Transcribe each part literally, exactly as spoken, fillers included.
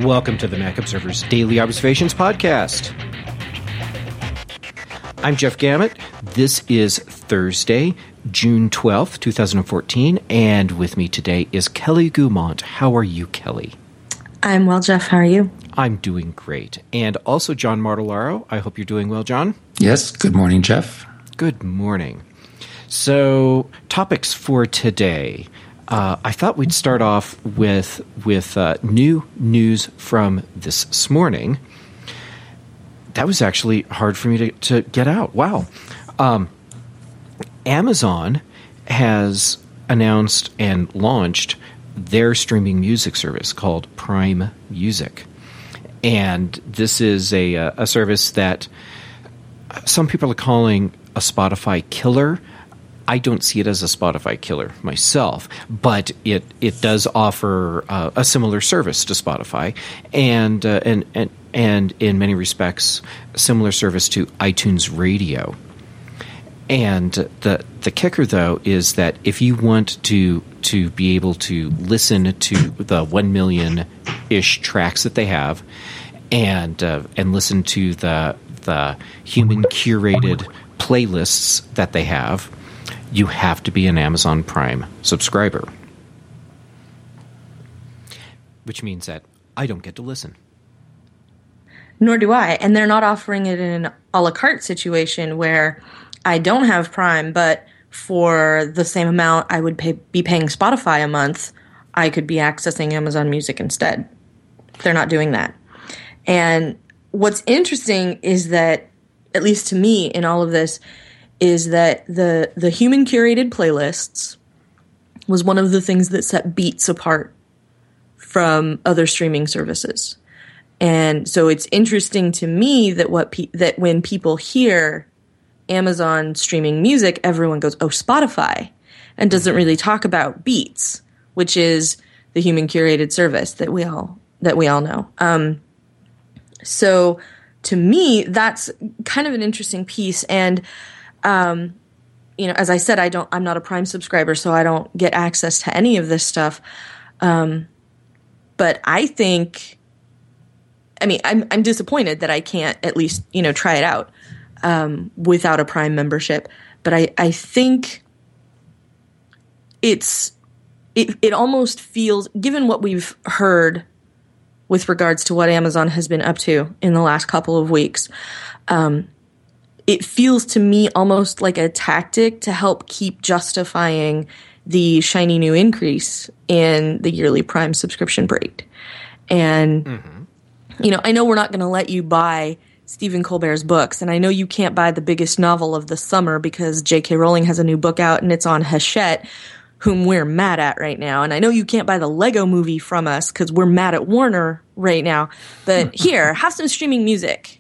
Welcome to the Mac Observer's Daily Observations Podcast. I'm Jeff Gamet. This is Thursday, June twelfth, twenty fourteen, and with me today is Kelly Guimont. How are you, Kelly? I'm well, Jeff. How are you? I'm doing great. And also John Martellaro. I hope you're doing well, John. Yes. Good morning, Jeff. Good morning. So, topics for today. Uh, I thought we'd start off with with uh, new news from this morning. That was actually hard for me to, to get out. Wow. Um, Amazon has announced and launched their streaming music service called Prime Music. And this is a, a service that some people are calling a Spotify killer. I don't see it as a Spotify killer myself, but it it does offer uh, a similar service to Spotify, and uh, and and and in many respects, a similar service to iTunes Radio. And the the kicker, though, is that if you want to to be able to listen to the one million ish tracks that they have, and uh, and listen to the the human curated playlists that they have, you have to be an Amazon Prime subscriber. Which means that I don't get to listen. Nor do I. And they're not offering it in an a la carte situation where I don't have Prime, but for the same amount I would pay, be paying Spotify a month, I could be accessing Amazon Music instead. They're not doing that. And what's interesting is that, at least to me in all of this, is that the the human curated playlists was one of the things that set Beats apart from other streaming services. And so it's interesting to me that what pe- that when people hear Amazon streaming music, everyone goes, "Oh, Spotify," and doesn't really talk about Beats, which is the human curated service that we all that we all know. Um, so to me, that's kind of an interesting piece. And Um, you know, as I said, I don't, I'm not a Prime subscriber, so I don't get access to any of this stuff. Um, but I think, I mean, I'm, I'm disappointed that I can't at least, you know, try it out, um, without a Prime membership. But I, I think it's, it, it almost feels, given what we've heard with regards to what Amazon has been up to in the last couple of weeks, um, it feels to me almost like a tactic to help keep justifying the shiny new increase in the yearly Prime subscription rate. And, mm-hmm. you know, I know we're not going to let you buy Stephen Colbert's books, and I know you can't buy the biggest novel of the summer because J K Rowling has a new book out and it's on Hachette, whom we're mad at right now. And I know you can't buy the Lego movie from us because we're mad at Warner right now. But here, have some streaming music.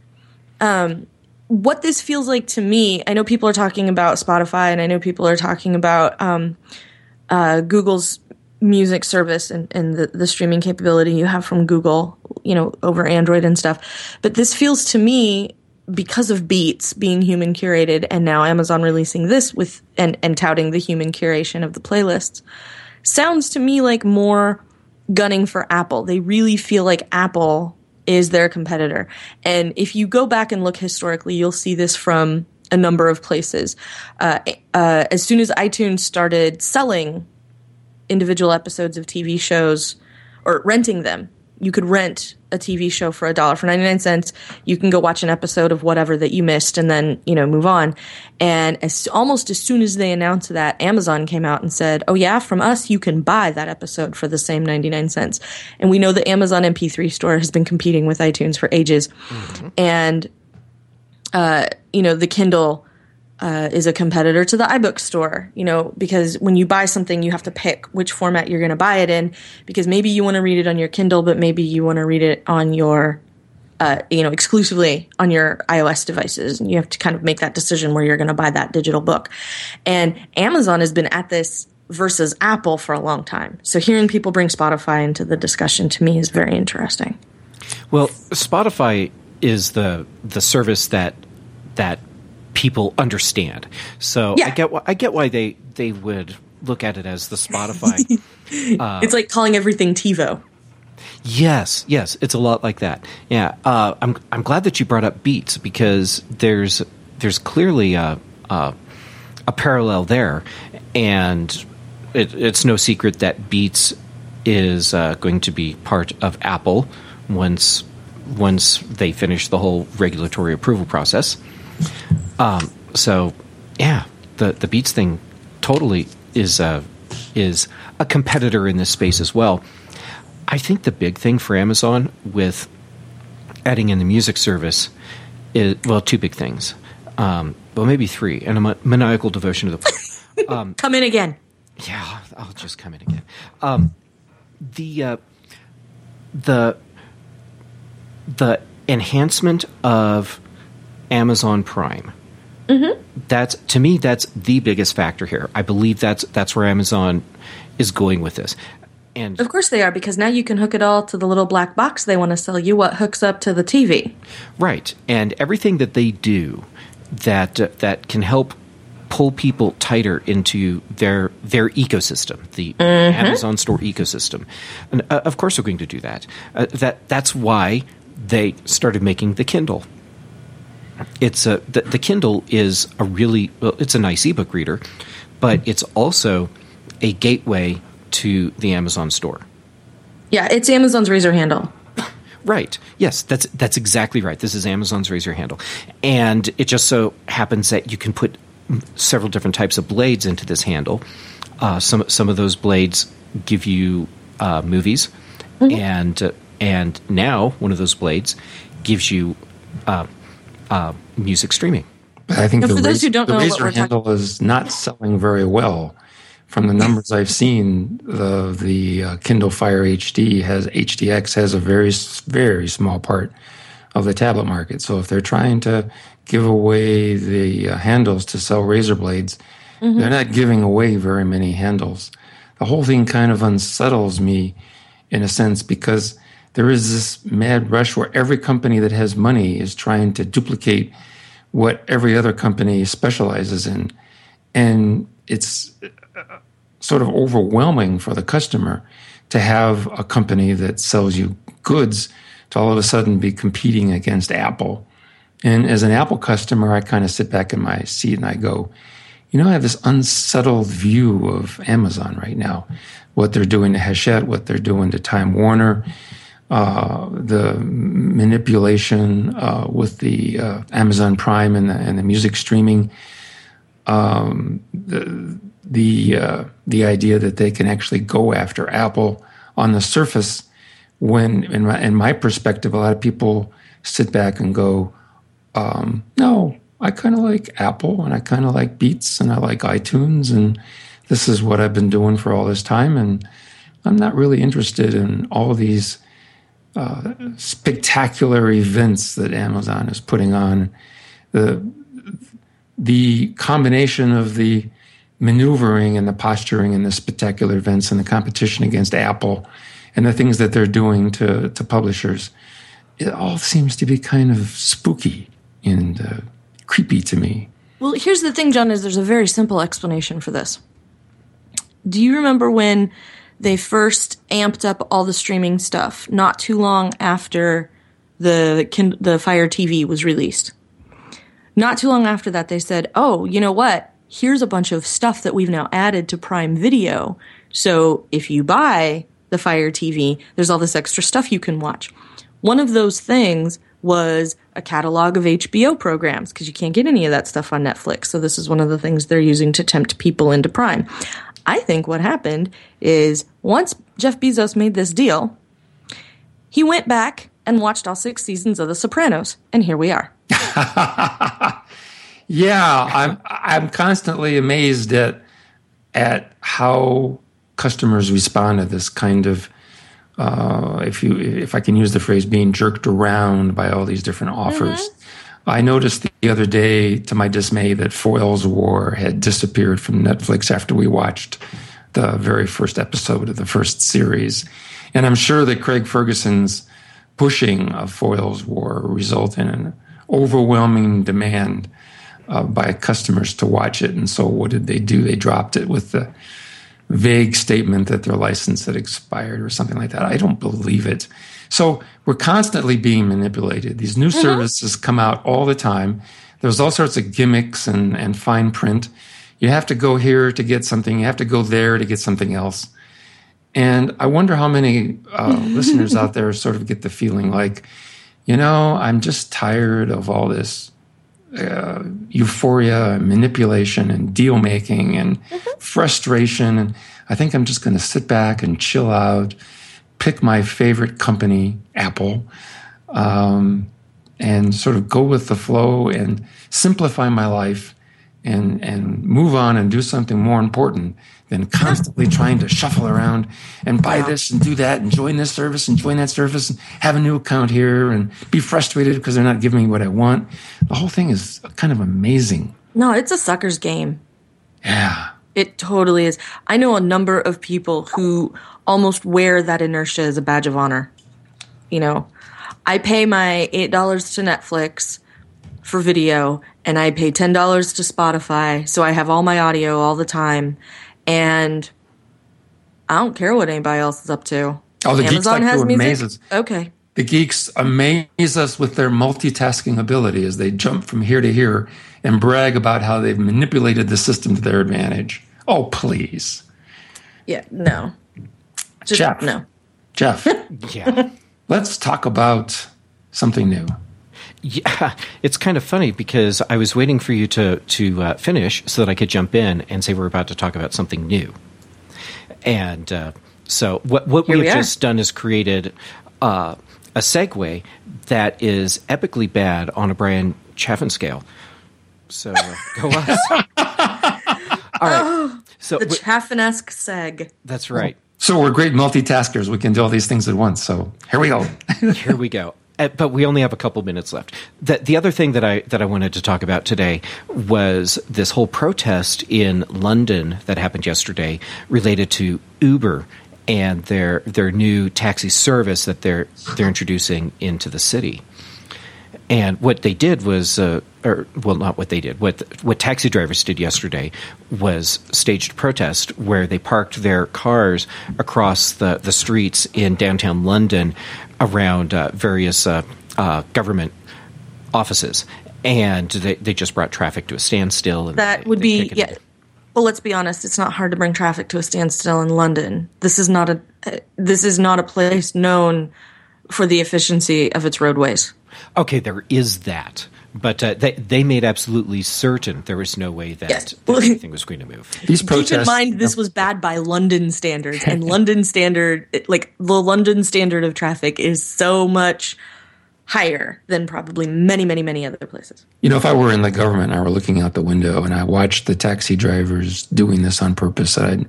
Um, What this feels like to me, I know people are talking about Spotify, and I know people are talking about um, uh, Google's music service and, and the, the streaming capability you have from Google, you know, over Android and stuff. But this feels to me, because of Beats being human curated, and now Amazon releasing this with and, and touting the human curation of the playlists, sounds to me like more gunning for Apple. They really feel like Apple is their competitor. And if you go back and look historically, you'll see this from a number of places. Uh, uh, as soon as iTunes started selling individual episodes of T V shows or renting them, you could rent a T V show for a dollar. For ninety-nine cents, you can go watch an episode of whatever that you missed and then, you know, move on. And as almost as soon as they announced that, Amazon came out and said, "Oh yeah, from us, you can buy that episode for the same ninety-nine cents. And we know the Amazon M P three store has been competing with iTunes for ages. Mm-hmm. And, uh, you know, the Kindle Uh, is a competitor to the iBook store, you know, because when you buy something, you have to pick which format you're going to buy it in, because maybe you want to read it on your Kindle, but maybe you want to read it on your, uh, you know, exclusively on your iOS devices. And you have to kind of make that decision where you're going to buy that digital book. And Amazon has been at this versus Apple for a long time. So hearing people bring Spotify into the discussion to me is very interesting. Well, Spotify is the the service that that people understand. So yeah. I get why, I get why they, they would look at it as the Spotify. uh, it's like calling everything TiVo. Yes, yes, it's a lot like that. Yeah, uh, I'm I'm glad that you brought up Beats because there's there's clearly a a, a parallel there, and it, it's no secret that Beats is uh, going to be part of Apple once once they finish the whole regulatory approval process. Um, so, yeah, the the Beats thing totally is a is a competitor in this space as well. I think the big thing for Amazon with adding in the music service is, well, two big things. Um, well, maybe three, and a maniacal devotion to the floor. Um, come in again. Yeah, I'll just come in again. Um, the uh, the the enhancement of Amazon Prime. Mm-hmm. That's to me, that's the biggest factor here. I believe that's that's where Amazon is going with this. And of course they are, because now you can hook it all to the little black box they want to sell you, what hooks up to the T V. Right. And everything that they do that uh, that can help pull people tighter into their their ecosystem, the mm-hmm. Amazon store ecosystem. And uh, of course they're going to do that. Uh, that that's why they started making the Kindle. It's a the, the Kindle is a really well, it's a nice ebook reader, but it's also a gateway to the Amazon store. Yeah, it's Amazon's razor handle. Right. Yes, that's that's exactly right. This is Amazon's razor handle. And it just so happens that you can put several different types of blades into this handle. Uh, some some of those blades give you uh, movies, mm-hmm. and uh, and now one of those blades gives you uh, uh, music streaming. But I think now, the, for those razor, who don't the know razor what we're handle talking- is not selling very well. From the numbers I've seen, the the uh, Kindle Fire H D has H D X has a very very small part of the tablet market. So if they're trying to give away the uh, handles to sell razor blades, mm-hmm. they're not giving away very many handles. The whole thing kind of unsettles me in a sense, because there is this mad rush where every company that has money is trying to duplicate what every other company specializes in, and it's sort of overwhelming for the customer to have a company that sells you goods to all of a sudden be competing against Apple. And as an Apple customer, I kind of sit back in my seat and I go, you know, I have this unsettled view of Amazon right now. What they're doing to Hachette, what they're doing to Time Warner, uh, the manipulation uh, with the uh, Amazon Prime and the, and the music streaming, um, the the uh, the idea that they can actually go after Apple on the surface, when in my, in my perspective, a lot of people sit back and go, um, no, I kind of like Apple and I kind of like Beats and I like iTunes, and this is what I've been doing for all this time, and I'm not really interested in all these uh, spectacular events that Amazon is putting on. The the combination of the maneuvering and the posturing and the spectacular events and the competition against Apple and the things that they're doing to, to publishers, it all seems to be kind of spooky and uh, creepy to me. Well, here's the thing, John, is there's a very simple explanation for this. Do you remember when they first amped up all the streaming stuff not too long after the the Fire T V was released? Not too long after that, they said, oh, you know what? Here's a bunch of stuff that we've now added to Prime Video. So if you buy the Fire T V, there's all this extra stuff you can watch. One of those things was a catalog of H B O programs, because you can't get any of that stuff on Netflix. So this is one of the things they're using to tempt people into Prime. I think what happened is once Jeff Bezos made this deal, he went back and watched all six seasons of The Sopranos, and here we are. Yeah, I'm I'm constantly amazed at at how customers respond to this kind of uh, if you if I can use the phrase, being jerked around by all these different offers. Mm-hmm. I noticed the other day, to my dismay, that Foyle's War had disappeared from Netflix after we watched the very first episode of the first series, and I'm sure that Craig Ferguson's pushing of Foyle's War result in an overwhelming demand Uh, by customers to watch it. And so what did they do? They dropped it with the vague statement that their license had expired or something like that. I don't believe it. So we're constantly being manipulated. These new mm-hmm. services come out all the time. There's all sorts of gimmicks and, and fine print. You have to go here to get something. You have to go there to get something else. And I wonder how many uh, listeners out there sort of get the feeling like, you know, I'm just tired of all this uh, euphoria and manipulation and deal making and mm-hmm. frustration. And I think I'm just going to sit back and chill out, pick my favorite company, Apple, um, and sort of go with the flow and simplify my life and and move on and do something more important than constantly trying to shuffle around and buy this and do that and join this service and join that service and have a new account here and be frustrated because they're not giving me what I want. The whole thing is kind of amazing. No, it's a sucker's game. Yeah. It totally is. I know a number of people who almost wear that inertia as a badge of honor. You know, I pay my eight dollars to Netflix for video, and I pay ten dollars to Spotify, so I have all my audio all the time, and I don't care what anybody else is up to. Oh, the Amazon geeks like has to music. amaze us. Okay. The geeks amaze us with their multitasking ability as they jump from here to here and brag about how they've manipulated the system to their advantage. Oh, please. Yeah, no. Just, Jeff. No. Jeff. Yeah. Let's talk about something new. Yeah, it's kind of funny because I was waiting for you to to uh, finish so that I could jump in and say we're about to talk about something new. And uh, so what what Here we we have are. just done is created uh, a segue that is epically bad on a Brian Chaffin scale. So uh, go us. All right. Oh, So the w- Chaffin-esque seg. that's right. So we're great multitaskers. We can do all these things at once. So here we go. Here we go. Uh, but we only have a couple minutes left. The, the other thing that I that I wanted to talk about today was this whole protest in London that happened yesterday related to Uber and their their new taxi service that they're they're introducing into the city. And what they did was, uh, or well, not what they did. What what taxi drivers did yesterday was staged a protest where they parked their cars across the, the streets in downtown London around uh, various uh, uh, government offices, and they, they just brought traffic to a standstill. And That they, would they be, ticketed yeah. it. Well, let's be honest. It's not hard to bring traffic to a standstill in London. This is not a. Uh, this is not a place known for the efficiency of its roadways. Okay, there is that. But uh, they they made absolutely certain there was no way that, Yes. that anything was going to move. These protests. Keep in mind, this was bad by London standards, and London standard, like the London standard of traffic, is so much higher than probably many, many, many other places. You know, if I were in the government and I were looking out the window and I watched the taxi drivers doing this on purpose, I'd,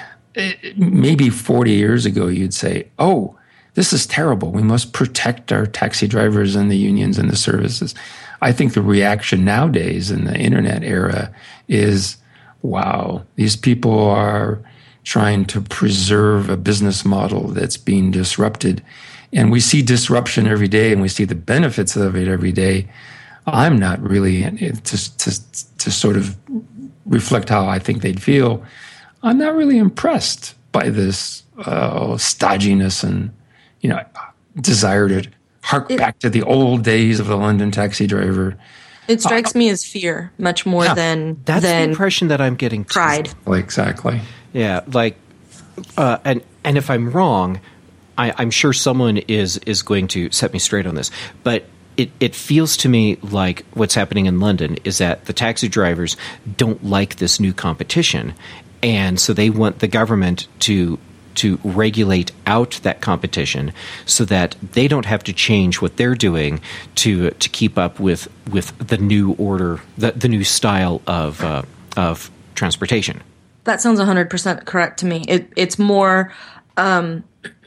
maybe forty years ago, you'd say, oh, this is terrible. We must protect our taxi drivers and the unions and the services. I think the reaction nowadays in the internet era is, wow, these people are trying to preserve a business model that's being disrupted. And we see disruption every day and we see the benefits of it every day. I'm not really, to, to, to sort of reflect how I think they'd feel, I'm not really impressed by this uh, stodginess and, you know, desire to hark It- back to the old days of the London taxi driver. It strikes me as fear much more Yeah, than That's the than impression that I'm getting. too. pride. Like, exactly. Yeah, like, uh, and and if I'm wrong, I, I'm sure someone is is going to set me straight on this. But it it feels to me like what's happening in London is that the taxi drivers don't like this new competition, and so they want the government to to regulate out that competition so that they don't have to change what they're doing to to keep up with with the new order, the the new style of uh, of transportation. That sounds one hundred percent correct to me. It, it's more, um,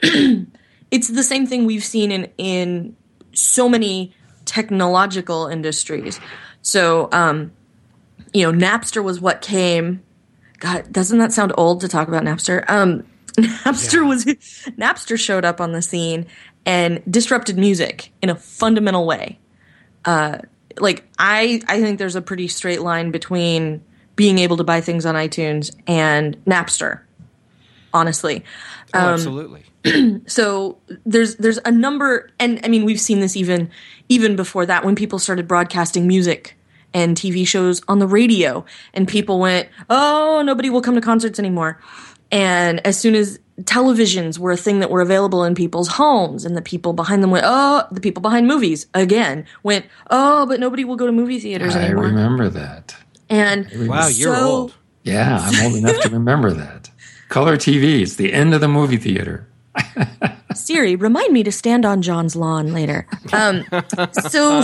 it's the same thing we've seen in, in so many technological industries. So, um, you know, Napster was what came. God, doesn't that sound old to talk about Napster? Um, Napster was Napster showed up on the scene and disrupted music in a fundamental way. Uh, like I, I think there's a pretty straight line between being able to buy things on iTunes and Napster. honestly. Oh, Um, absolutely. So there's there's a number, and I mean we've seen this even even before that when people started broadcasting music and T V shows on the radio, and people went, "Oh, nobody will come to concerts anymore." And as soon as televisions were a thing that were available in people's homes, and the people behind them went, "Oh," the people behind movies again went, "Oh, but nobody will go to movie theaters I anymore." remember that. And Wow, you're so, old. Yeah, I'm old enough to remember that. Color T V, it's the end of the movie theater. Siri, remind me to stand on John's lawn later. Um, so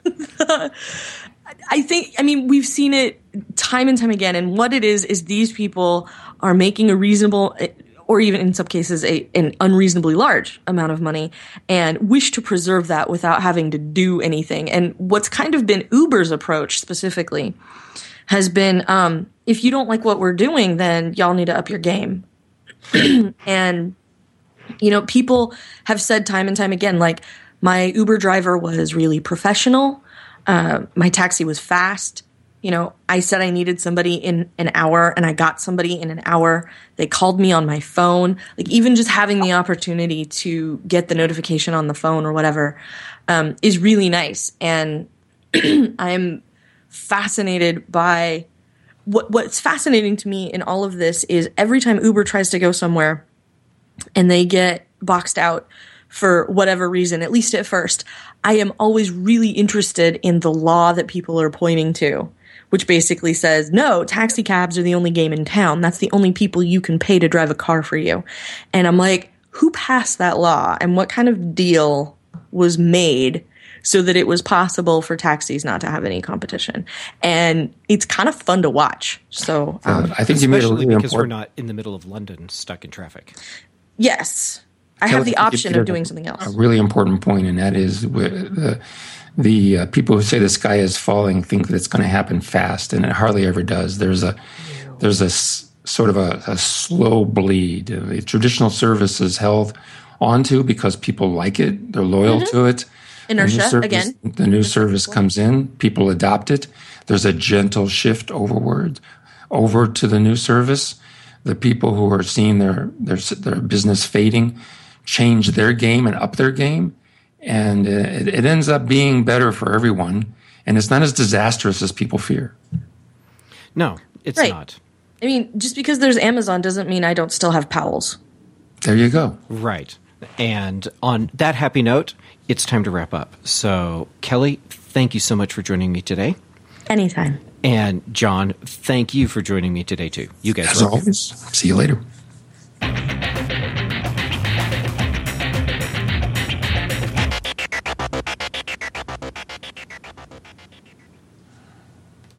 I think, I mean, we've seen it time and time again. And what it is, is these people are making a reasonable, or even in some cases, a, an unreasonably large amount of money and wish to preserve that without having to do anything. And what's kind of been Uber's approach specifically has been, um, if you don't like what we're doing, then y'all need to up your game. And you know, people have said time and time again, like, my Uber driver was really professional. Uh, my taxi was fast. You know, I said I needed somebody in an hour, and I got somebody in an hour. They called me on my phone. Like, even just having the opportunity to get the notification on the phone or whatever um, is really nice. And I'm fascinated by what what's fascinating to me in all of this is every time Uber tries to go somewhere and they get boxed out for whatever reason, at least at first, I am always really interested in the law that people are pointing to, which basically says, no, taxi cabs are the only game in town. That's the only people you can pay to drive a car for you. And I'm like, who passed that law, and what kind of deal was made so that it was possible for taxis not to have any competition? And it's kind of fun to watch. So um, uh, I think you made a Especially really because we're important. not in the middle of London stuck in traffic. yes, I Kelly, have the you option made of a- doing something else. A really important point, and that is wi- the the uh, people who say the sky is falling think that it's going to happen fast, and it hardly ever does. There's a there's a s- sort of a, a slow bleed. Uh, The traditional service is held onto because people like it; they're loyal to it. Inertia, The new service, again. the new service comes in, people adopt it. There's a gentle shift overward, over to the new service. The people who are seeing their their their business fading change their game and up their game, and uh, it, it ends up being better for everyone. And it's not as disastrous as people fear. No, it's Right. not. I mean, just because there's Amazon doesn't mean I don't still have Powell's. There you go. Right. And on that happy note, it's time to wrap up. So, Kelly, thank you so much for joining me today. Anytime. And John, thank you for joining me today, too. You guys As rock. always, see you later.